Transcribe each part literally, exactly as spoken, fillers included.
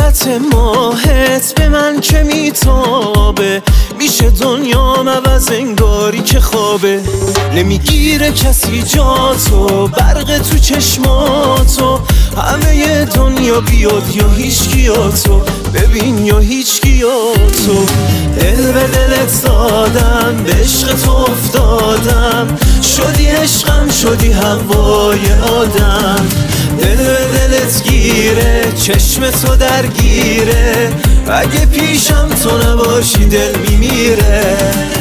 صورت ماهت به من که میتابه، میشه دنیام عوض انگاری که خوابه. نمیگیره کسی جاتو، برق تو چشماتو، همه دنیا بیاد یا هیچ گیاتو ببین یا هیچ گیاتو. دل به دلت دادم، به عشق تو افتادم، شدی عشقم شدی هوای آدم. دل به دلت گیره، چشم تو درگیره، اگه پیشم تو نباشی دل میمیره.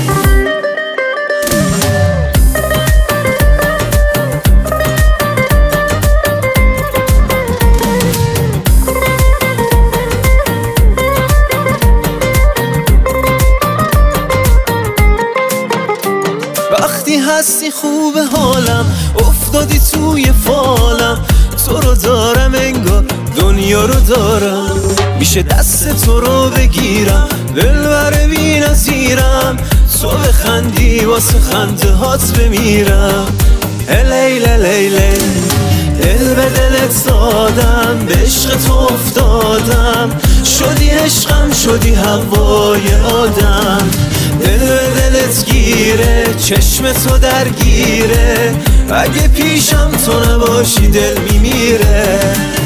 وقتی هستی خوب حالم، افتادی توی فالم، تو رو دارم انگار دنیا رو دارم. میشه دست تو رو بگیرم، دلبر بی نظیرم، تو بخندی واسه خنده هات بمیرم. لیله لیله دل به دلت دادم، به عشق تو افتادم، شدی عشقم شدی هوای آدم. دل به دلت گیره، چشم تو درگیره، اگه پیشم تو نباشی دل میمیره.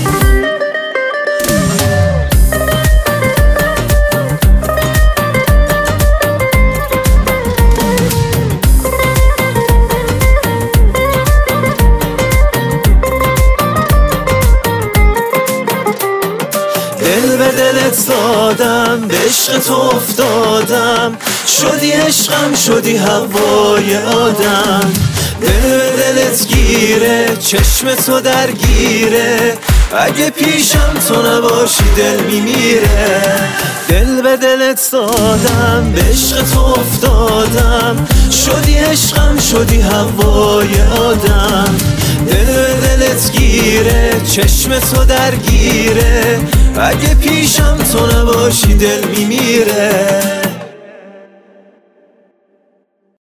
دل به دلت دادم، به عشق تو افتادم، شدی عشقم شدی هوای آدم. دل به دلت گیره، چشم تو درگیره، اگه پیشم تو نباشی دل میمیره. دل به دلت دادم، به عشق تو افتادم، شدی عشقم شدی هوای آدم. دل به دلت گیره، چشم تو درگیره، اگه پیشم تو نباشی دل میمیره.